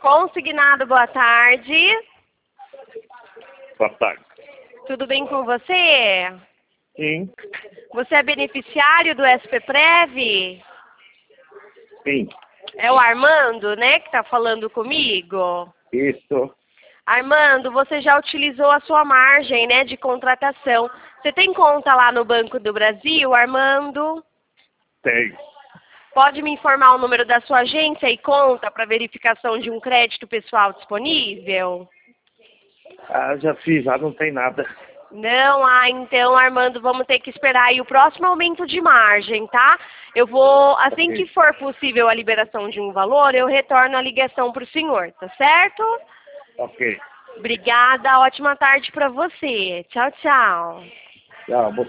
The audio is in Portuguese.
Consignado, boa tarde. Boa tarde. Tudo bem com você? Sim. Você é beneficiário do SPPrev? Sim. É o Armando, né, que está falando comigo? Isso. Armando, você já utilizou a sua margem, né, de contratação. Você tem conta lá no Banco do Brasil, Armando? Tem. Pode me informar o número da sua agência e conta para verificação de um crédito pessoal disponível? Já fiz, já não tem nada. Não, então, Armando, vamos ter que esperar aí o próximo aumento de margem, tá? Eu vou, assim que for possível a liberação de um valor, eu retorno a ligação para o senhor, tá certo? Ok. Obrigada, ótima tarde para você. Tchau, tchau. Tchau.